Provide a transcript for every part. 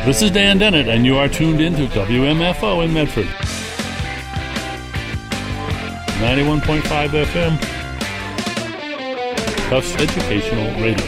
This is Dan Dennett, and you are tuned in to WMFO in Medford. 91.5 FM. Tufts Educational Radio.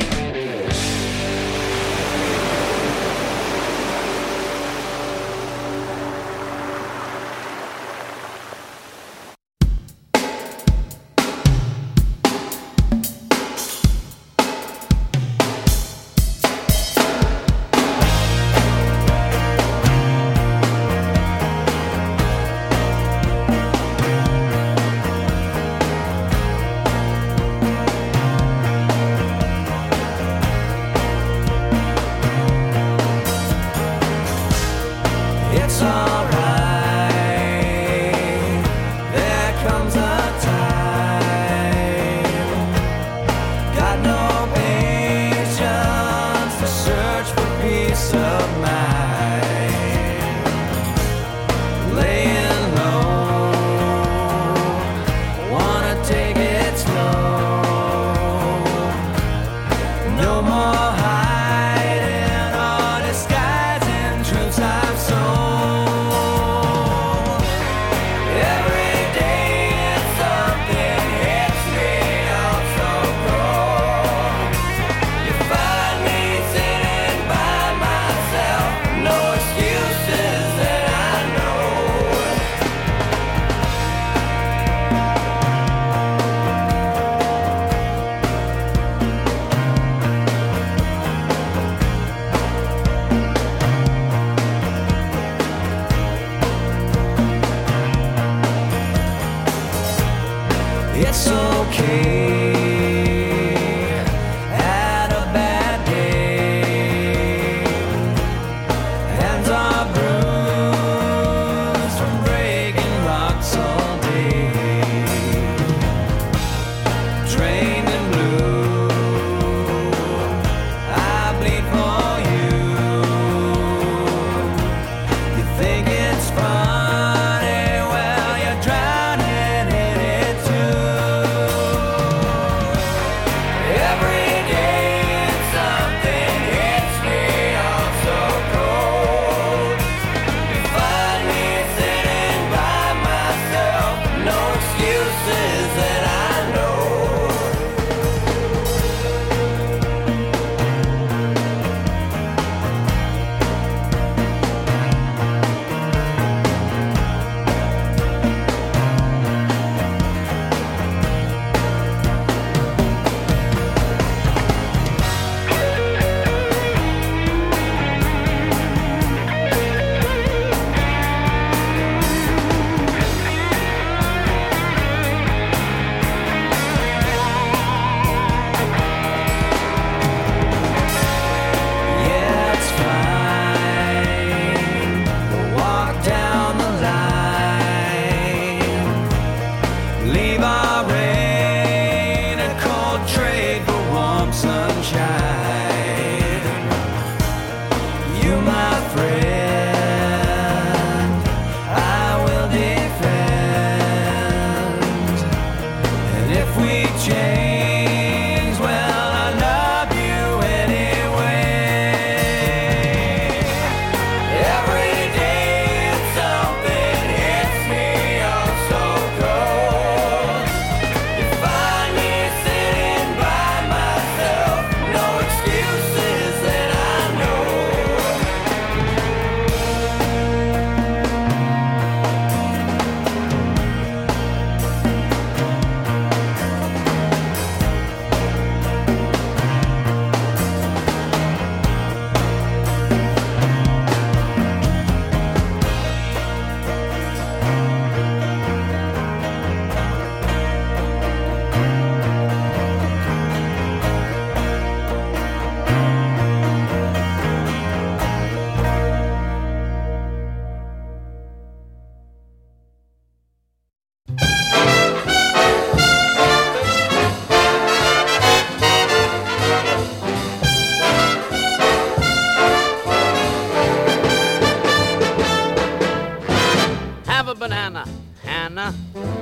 banana, Hannah.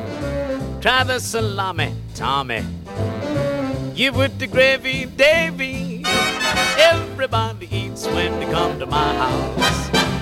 Try the salami, Tommy. Give it the gravy, Davy. Everybody eats when they come to my house.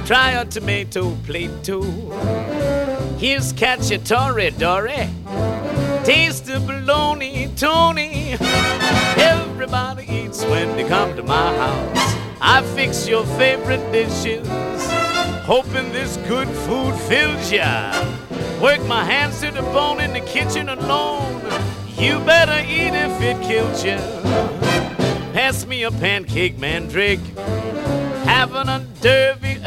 Try a tomato plate too. Here's cacciatore Dory. Taste the bologna, Tony. Everybody eats when they come to my house. I fix your favorite dishes, hoping this good food fills ya. Work my hands to the bone in the kitchen alone. You better eat if it kills ya. Pass me a pancake, mandrake. Having a derby,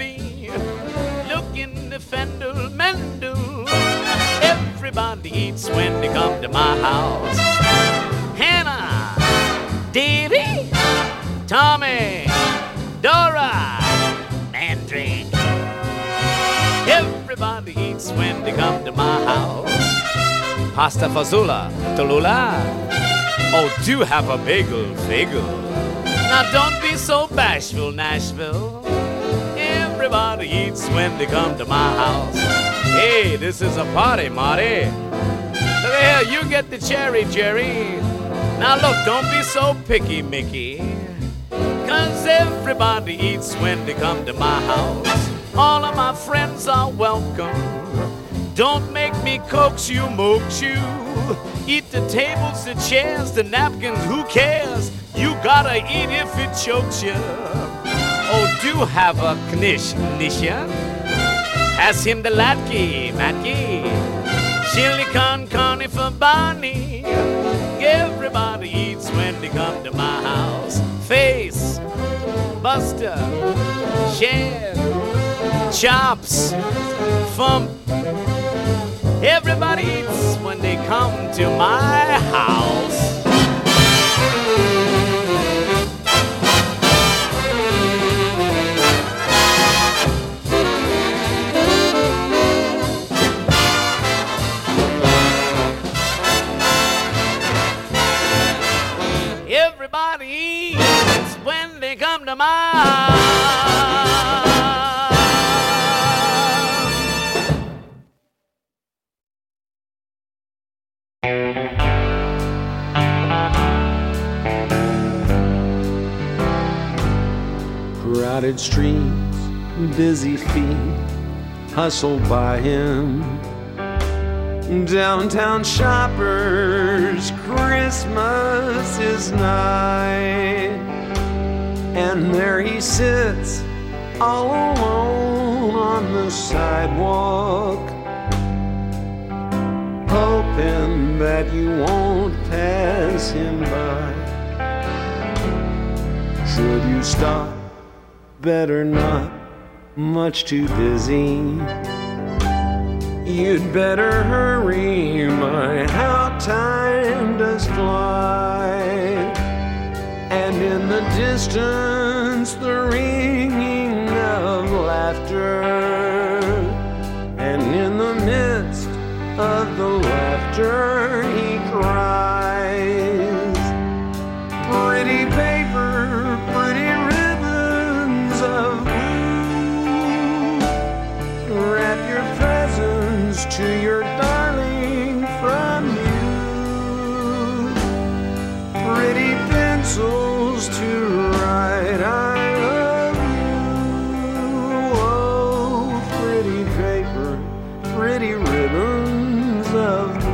looking the fendel, mendel. Everybody eats when they come to my house. Hannah, Davy, Tommy, Dora, Mandrake. Everybody eats when they come to my house. Pasta fazola, Tallulah. Oh, do have a bagel, fagel. Now don't be so bashful, Nashville. Everybody eats when they come to my house. Hey, this is a party, Marty. Look here, you get the cherry, Jerry. Now look, don't be so picky, Mickey. 'Cause everybody eats when they come to my house. All of my friends are welcome. Don't make me coax you, moax you. Eat the tables, the chairs, the napkins, who cares? You gotta eat if it chokes you. Oh, do have a knish, Nisha. Pass him the latke, matke. Chili con carne for Barney. Everybody eats when they come to my house. Face, Buster, Share, Chops, Fump. Everybody eats when they come to my house. Everybody eats when they come to my house. Crowded streets, busy feet, hustled by him. Downtown shoppers, Christmas is nigh. And there he sits, all alone on the sidewalk, hoping that you won't pass him by. Should you stop? Better not, much too busy. You'd better hurry, my, how time does fly. And in the distance, the ringing of laughter. And in the midst of the laughter, he cries. Pretty paper, pretty ribbons of blue. Wrap your presents to your darling from you. Pretty pencils to write I love you. Oh, pretty paper, pretty ribbons of blue.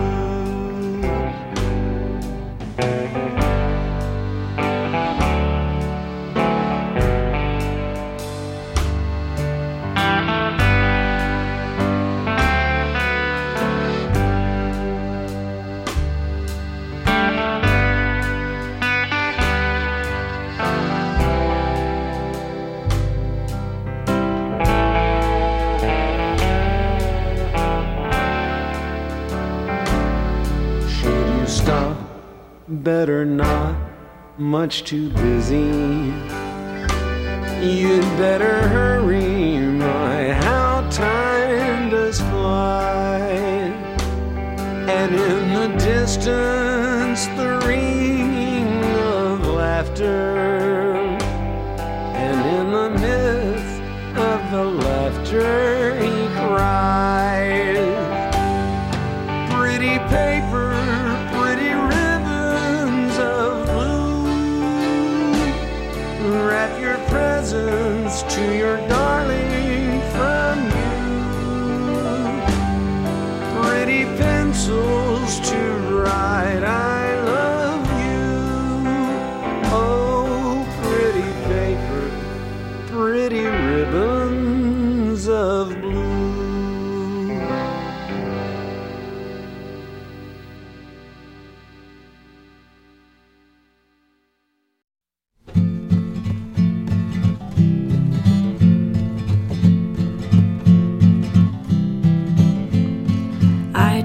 Better not, much too busy. You'd better hurry, my, how time does fly. And in the distance, the ringing of laughter. And in the midst of the laughter, he cries. Pretty paper, pretty ribbons of blue. Wrap your presents to your darling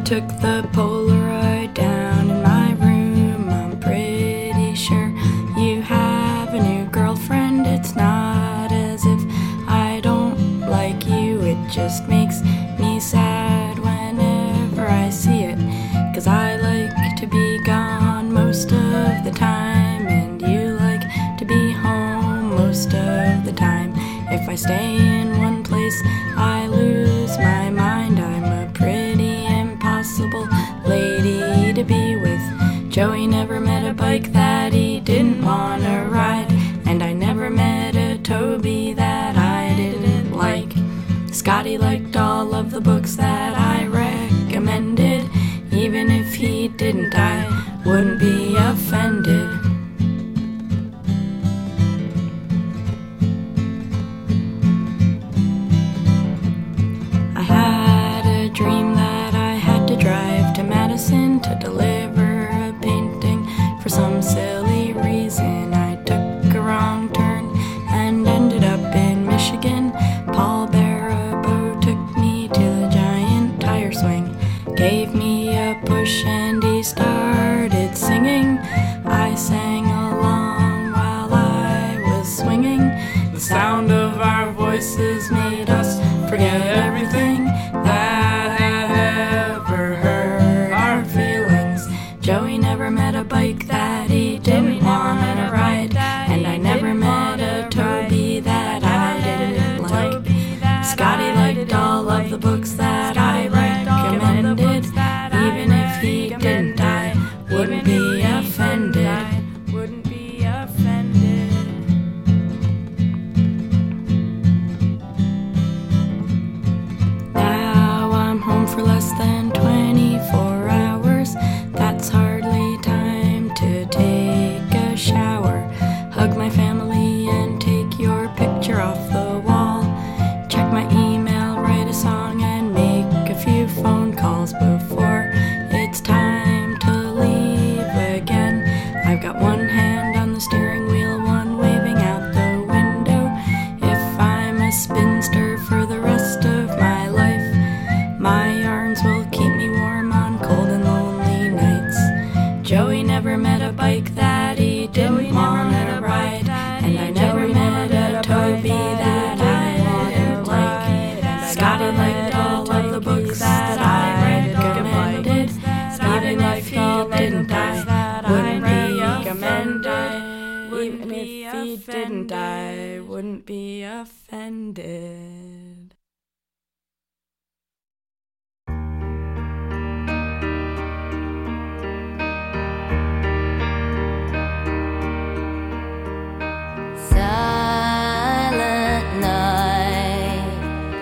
took the Polaroid down in my room. I'm pretty sure you have a new girlfriend. It's not as if I don't like you, it just makes me sad whenever I see it. 'Cause I like to be gone most of the time, and you like to be home most of the time. If I stay in one place, I lose my mind. I'm a pretty impossible lady to be with. Joey never met a bike that he didn't want to ride, and I never met a Toby that I didn't like. Scotty liked all of the books that I recommended. Even if he didn't, I wouldn't be offended. I had a dream that I had to drive to Madison to deliver a painting. For some silly reason, I took a wrong turn and ended up in Michigan. Paul Barabo took me to the giant tire swing, gave me a push, and he started singing. I sang along while I was swinging. The sound of our voices made us forget everything that had ever hurt our feelings. Joey never met a bike that he didn't want to ride, and I never met a Toby that I didn't like. Scotty liked all of the books that I recommended. Even if he didn't, I wouldn't be offended. Wouldn't be offended. Now I'm home for less than 24 hours. That's hardly time to take a shower, hug my family, and take your picture off the wall. Check my email, write a song, and make a few phone calls before it's time to leave again. I've got one hand on the steering wheel, one waving out the window. If I'm a spinster for the rest of my life, my arms will keep me warm on cold and lonely nights. Joey never met a bike that he didn't want to ride, and I never met a Toby that I didn't like. Scotty liked all of the books that I recommended. Even if he didn't, I wouldn't be offended. Even if he didn't, I wouldn't be offended. Silent night,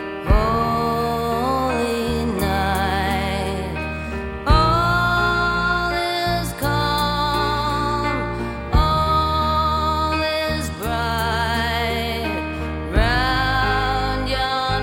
holy night, all is calm, all is bright, round yon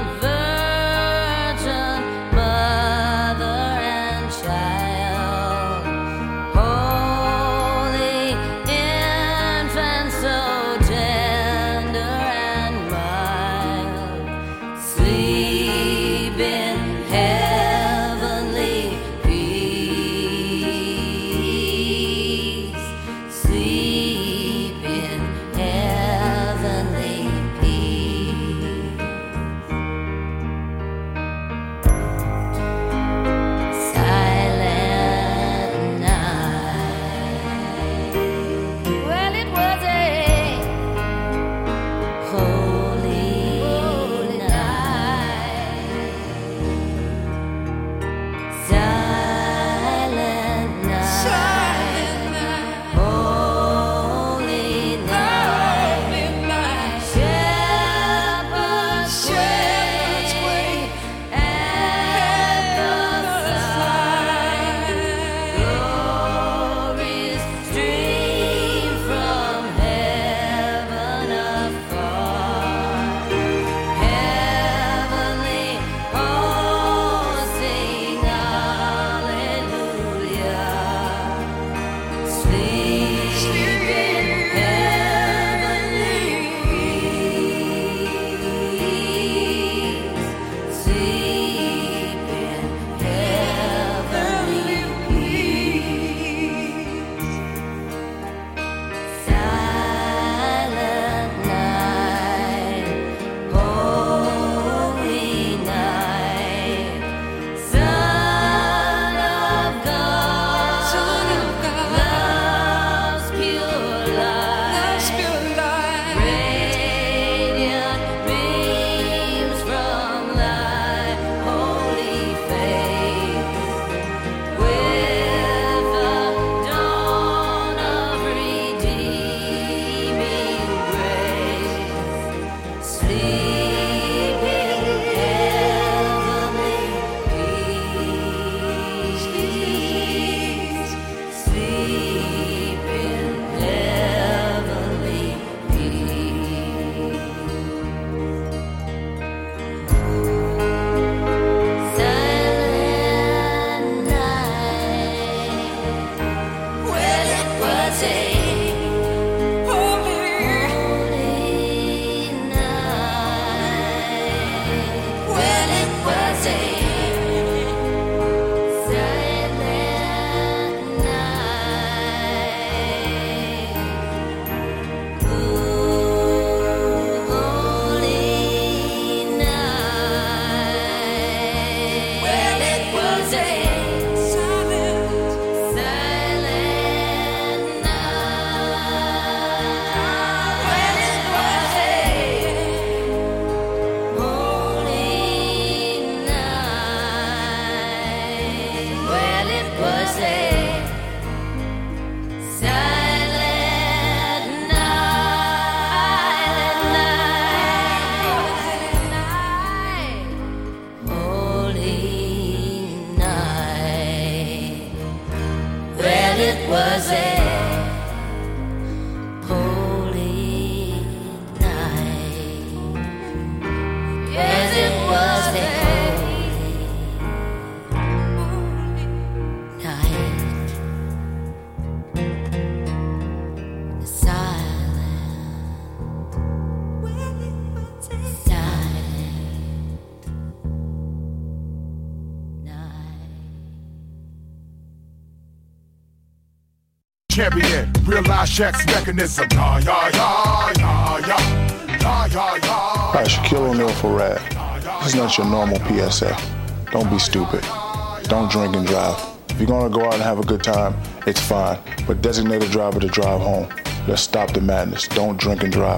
champion. Realize Shaq's mechanism. Yeah, yeah, yeah, yeah, yeah, yeah, yeah, yeah. Hi, Shaquille O'Neal for Rad. This is not your normal PSA. Don't be stupid. Don't drink and drive. If you're gonna go out and have a good time, it's fine. But designate a driver to drive home. Let's stop the madness. Don't drink and drive.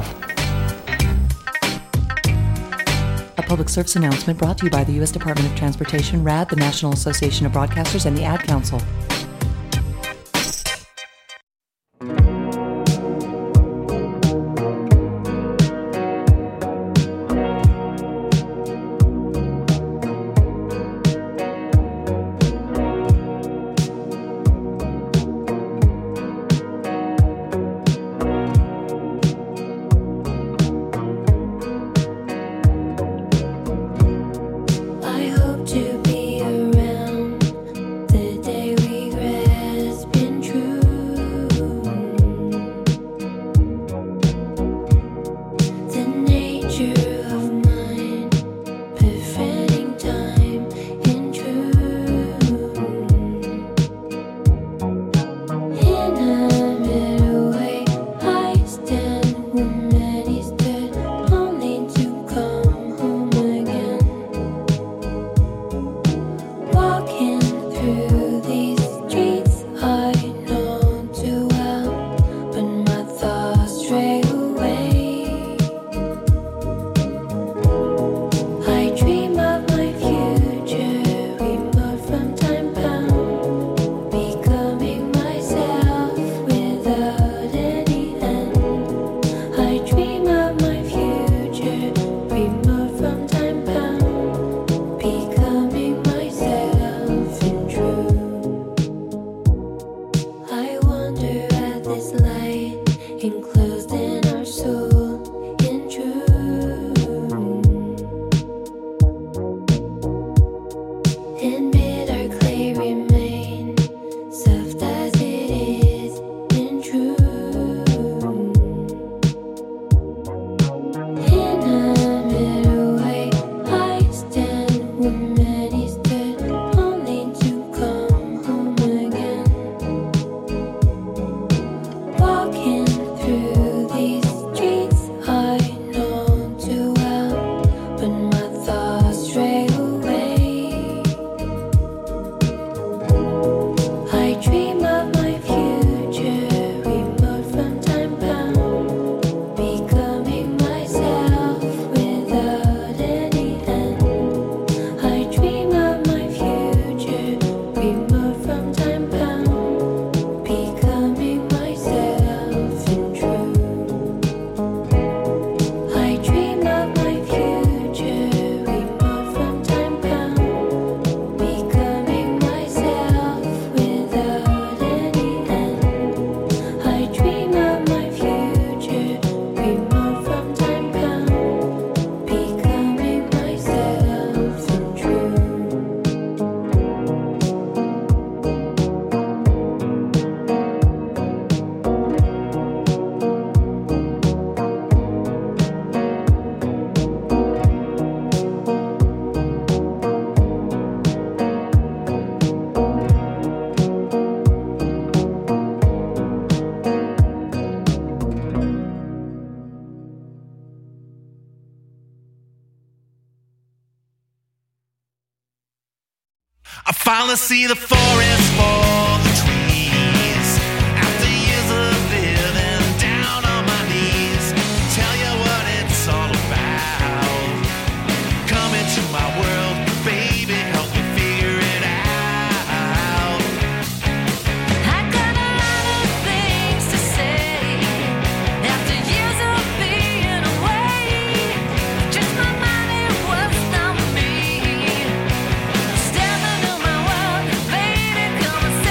A public service announcement brought to you by the U.S. Department of Transportation, RAD, the National Association of Broadcasters, and the Ad Council. I hope to be around the day regret's been true. The nature of mine, befriending time in truth. In a better way, I stand where many stood, only to come home again. Walking through these streets I know too well, but my thoughts stray away. I dream of my future, remote from time bound, becoming myself without any end. I dream of my future, remote from time bound, becoming myself in truth. I wonder at this light enclosed in our soul in truth. In bid our clay remain, soft as it is in truth. In a better way, I stand where many stood, only to come home again. Walking through these streets I know too well, but my thoughts stray away. I dream of my future, remote from time bound, becoming myself without any end. I dream of my future, remote from time bound, becoming myself in truth. I dream of my future, remote from time bound, becoming myself without any end. I dream of my future, remote from time bound, becoming myself in truth. I finally see the forest for the trees. After years of living down on my knees, tell you what it's all about. Come into my world, baby, help me figure it out. I got a lot of things to say after years of being away. Just my mind, it was not me. Step into my world, baby, come and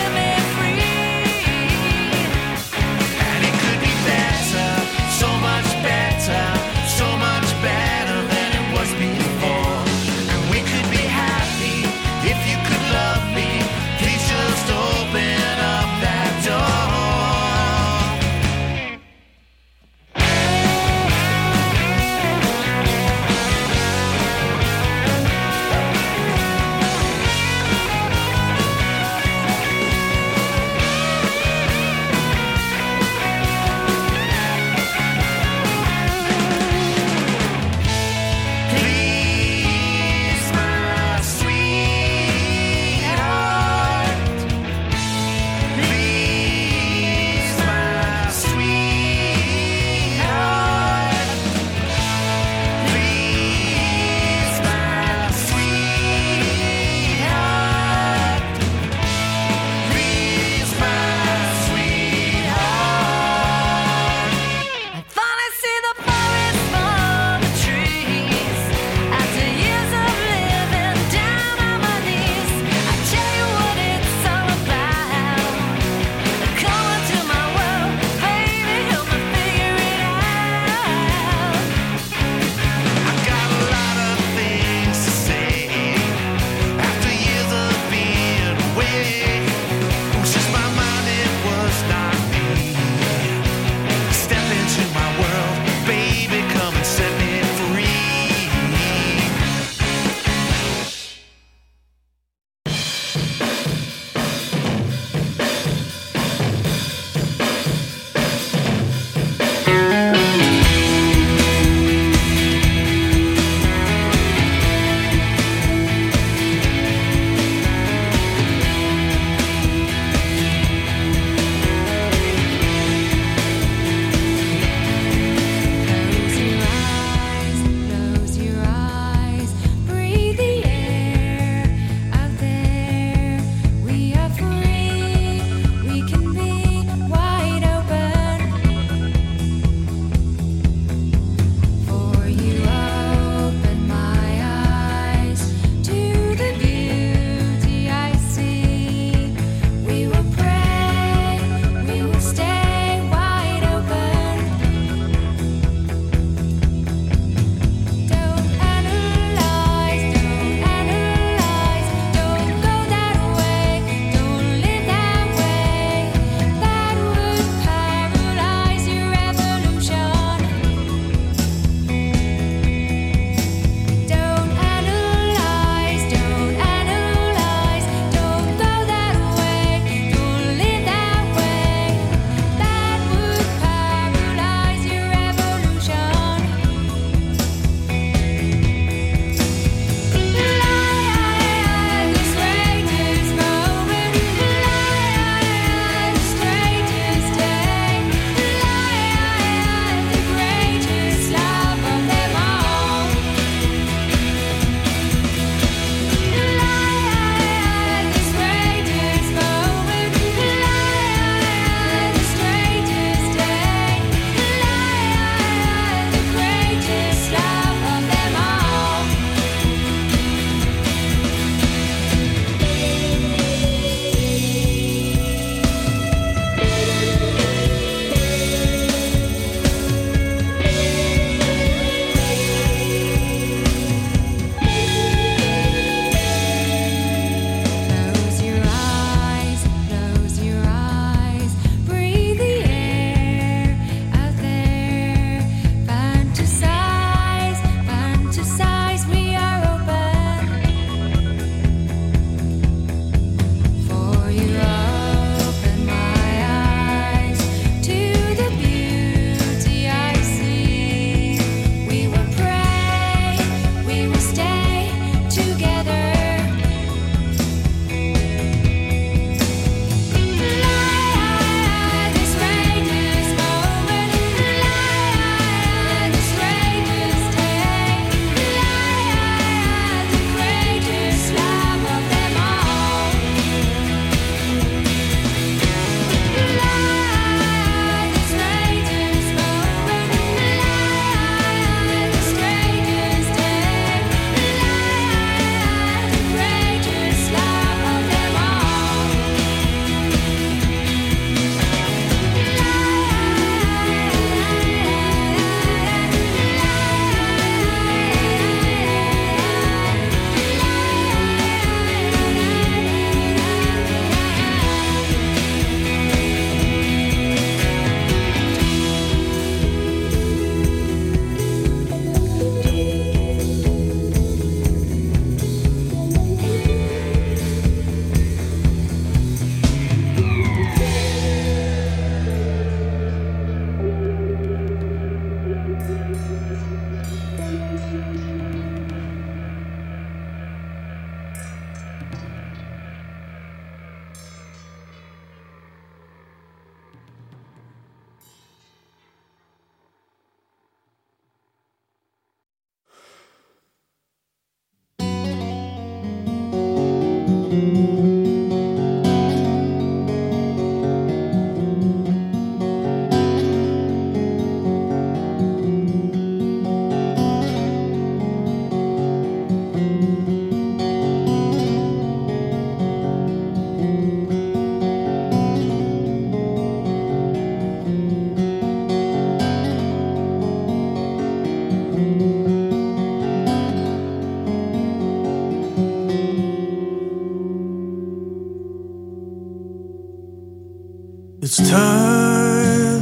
It's time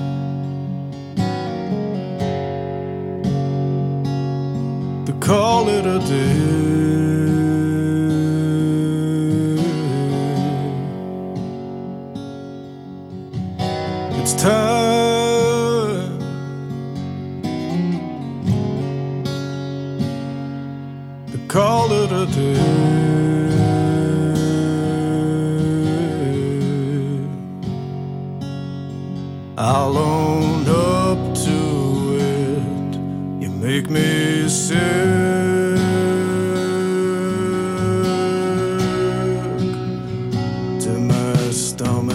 to call it a day. It's time to call it a day. I'll own up to it. You make me sick to my stomach.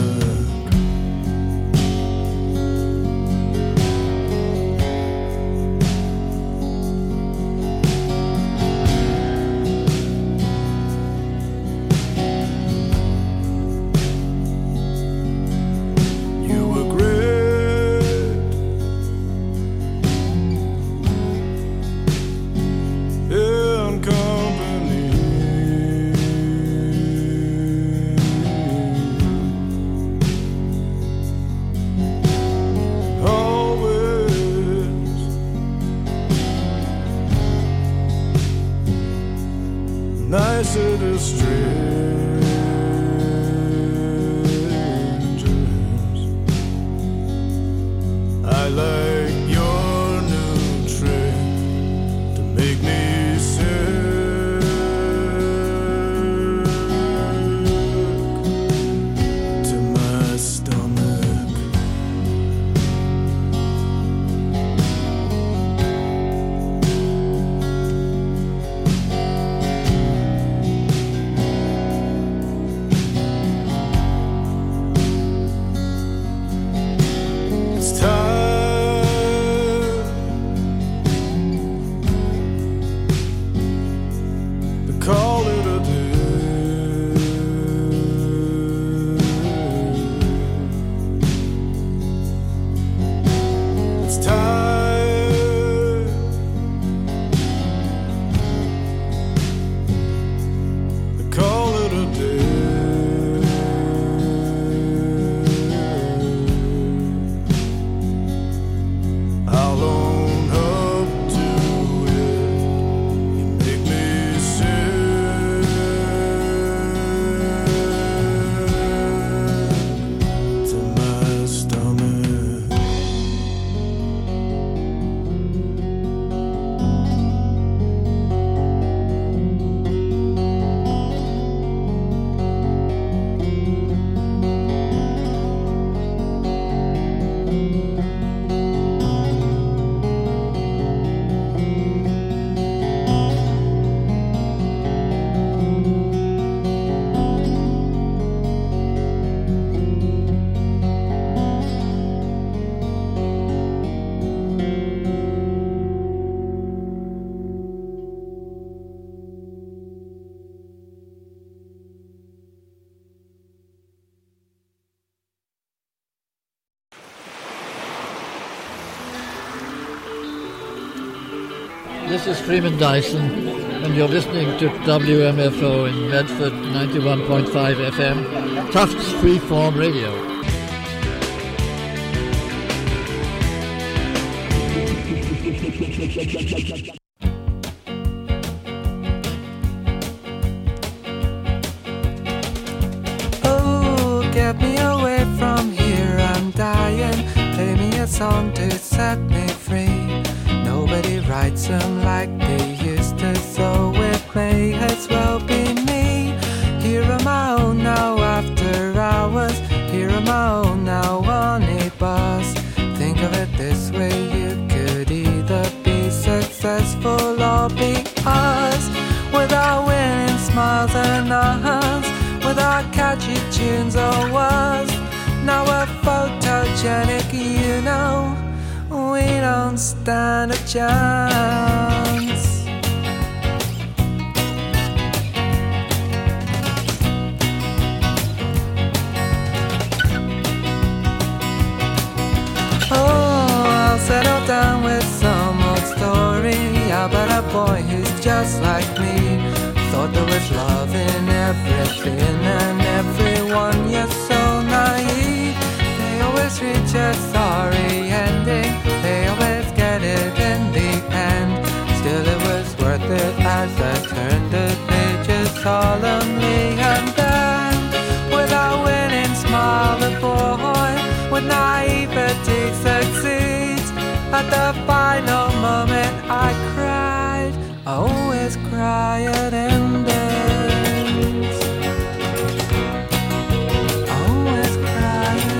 Nicer to strangers. I like your new trick to make me sick to my stomach. This is Freeman Dyson, and you're listening to WMFO in Medford, 91.5 FM, Tufts Freeform Radio. Oh, get me away from here, I'm dying. Play me a song to set me free. Nobody writes them like they used to, so it may as well be me. Here am I own now after hours. Here am I own now on a bus. Think of it this way, you could either be successful or be us. Without winning smiles and nods, without catchy tunes or words. Now we're photogenic, you know, we don't stand a chance. Settle down with some old story about a boy who's just like me. Thought there was love in everything and everyone, you're so naive. They always reach a sorry ending, they always get it in the end. Still it was worth it as I turned the pages solemnly. And then, without winning, smile the boy with naivety succeeds. At the final moment I cried, I always cry at endings. I always cry at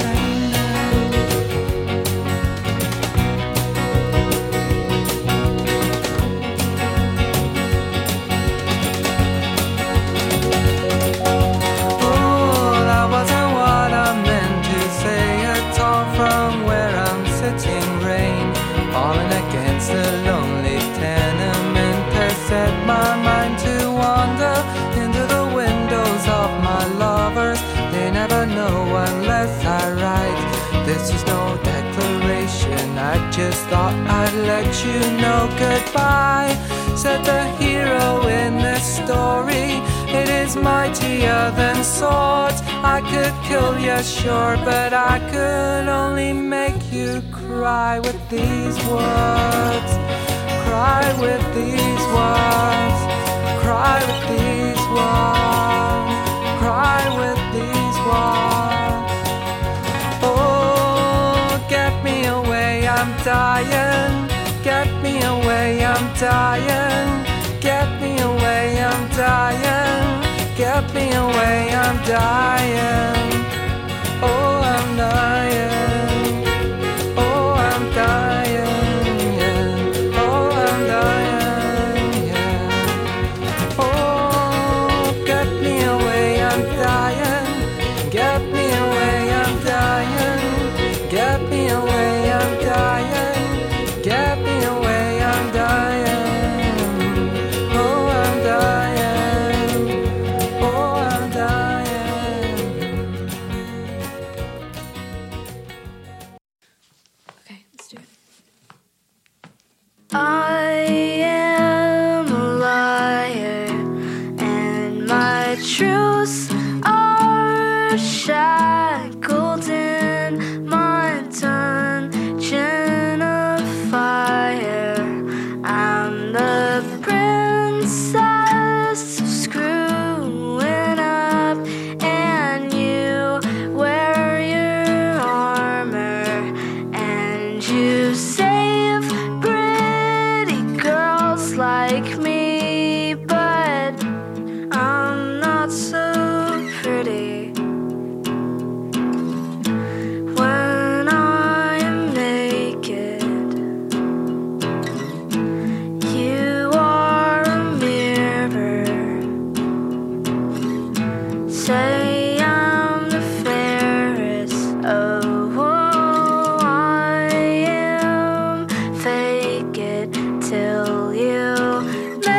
Oh, that wasn't what I meant to say at all. From where I'm sitting, rain falling against the lonely tenement has set my mind to wander into the windows of my lovers. They never know unless I write. This is no declaration, I just thought I'd let you know goodbye. Said the hero in this story, it is mightier than swords. I could kill you, sure, but I could only make you cry with these words. Cry with these words. Cry with these words. Cry with these words. Oh, get me away, I'm dying. Get me away, I'm dying. Get me away, I'm dying. Get me away, I'm dying. Oh, I'm dying. Oh, I'm dying, yeah. Oh, I'm dying, yeah. Oh, get me away, I'm dying. Get me away, I'm dying. Get me away, I'm dying. Get me away, I'm dying. Oh, I'm dying. Oh, I'm dying. Okay, let's do it. I am a liar, and my truths are shackled in my dungeon of fire. I'm the princess screwing up, and you wear your armor, and you save pretty girls like me, but I'm not so pretty. When I am naked, you are a mirror. Say I'm the fairest. Oh, I am. Fake it till you make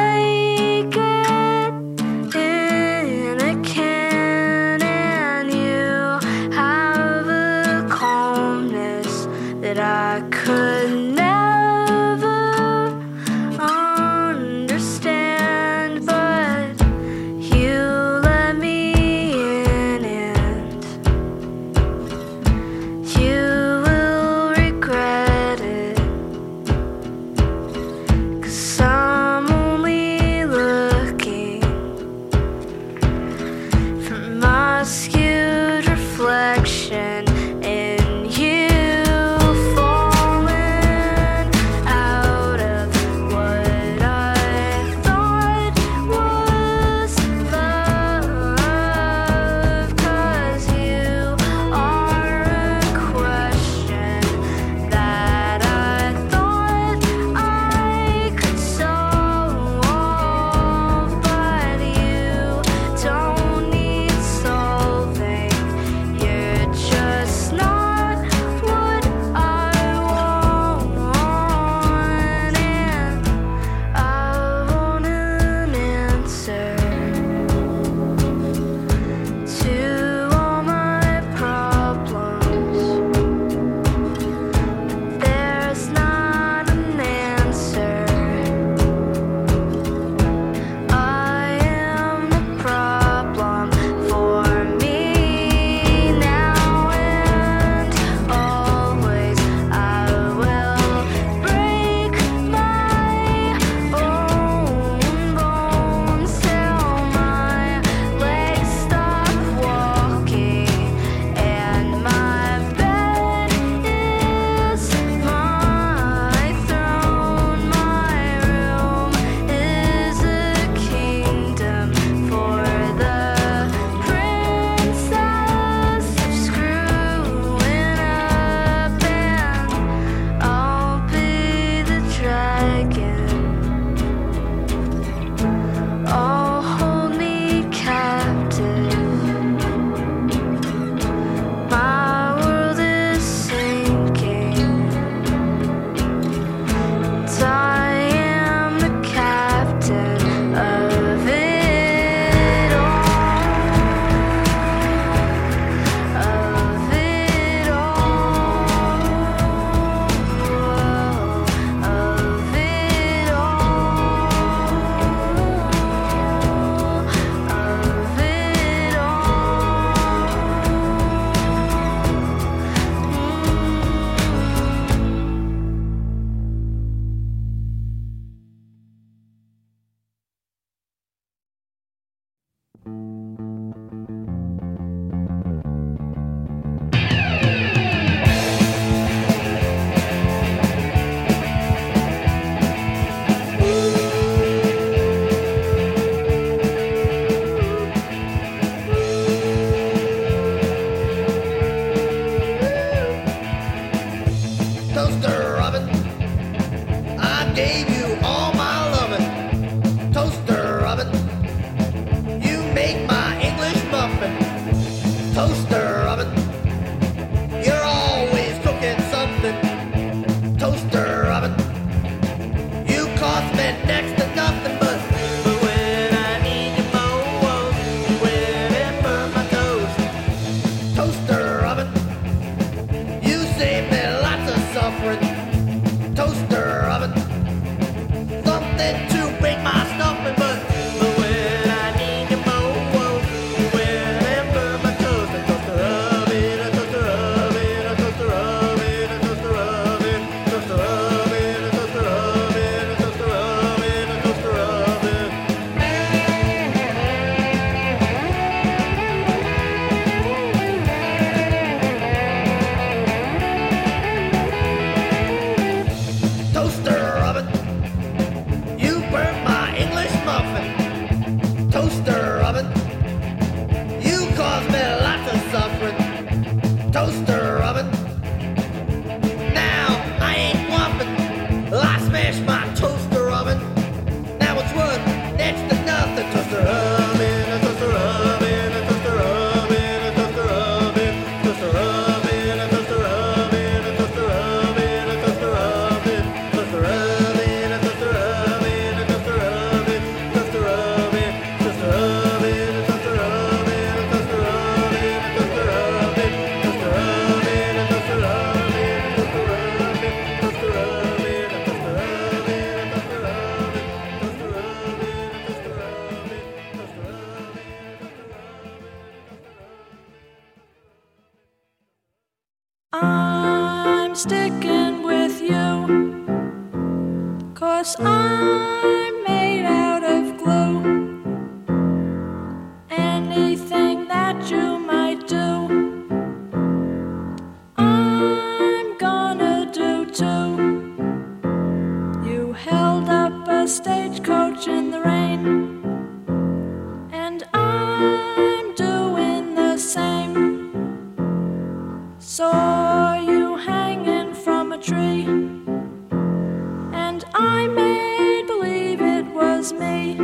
something next to nothing but when I need you most, when it burns my toast. Toaster oven, you save me lots of suffering. Toaster oven, something to break my stuffing, but when I need you most, when it burns my toast. A toaster oven, a toaster oven, a toaster oven, a toaster oven, toaster oven, a toaster oven, a toaster oven, a toaster oven. Toaster oven, you burnt my English muffin. Toaster oven, you caused me lots of suffering. Toaster oven, now I ain't whopping. I smashed my toaster oven. Now it's wood next to nothing. Toaster oven, a toaster oven, a toaster oven, a toaster oven, toaster oven, a toaster oven, a toaster oven, a toaster oven, toaster oven, a toaster oven, a toaster oven, toaster oven, toaster oven, a toaster oven, a toaster oven, a toaster oven, toaster oven, a toaster oven, a toaster oven, toaster oven, a toaster oven, a toaster I'm sticking with you, 'cause I'm made out of glue. Anything that you might do, I'm gonna do too. You held up a stagecoach in the rain, and I'm doing the same. Saw you hanging from a tree, and I made believe it was me.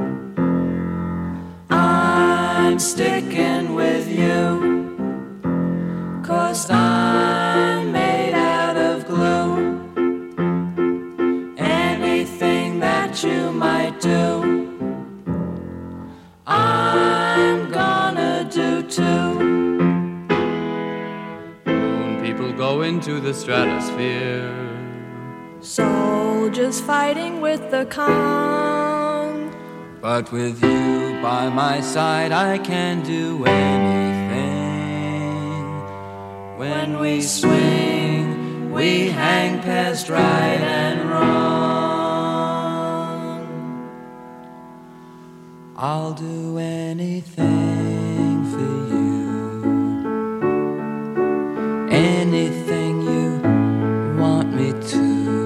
I'm sticking with you, 'cause I'm made out of glue. Anything that you might do, I'm gonna do too. People go into the stratosphere. Soldiers fighting with the Kong. But with you by my side, I can do anything. When we swing, we hang past right and wrong. I'll do anything for you. Anything you want me to.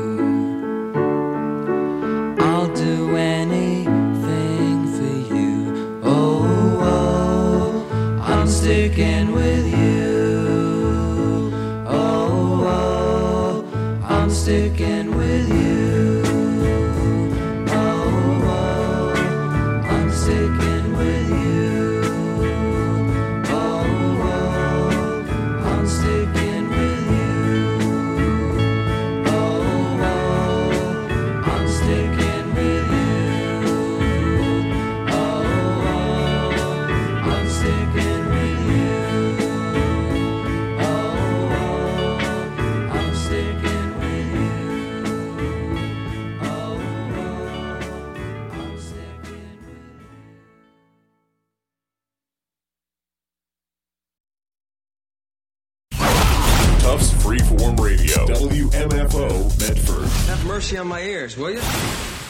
I'll do anything for you. Oh, oh, I'm sticking with you. Oh, oh, I'm sticking with you. Oh, oh, I'm sticking with you. Oh, oh, I'm sticking with you. Oh, oh, I'm sticking with you. Oh, oh, I'm sticking with you. Oh, oh, I'm sticking with you. Oh, oh, I'm sticking with you. Tufts Freeform Radio, WMFO Medford. Have mercy on my ears, will you?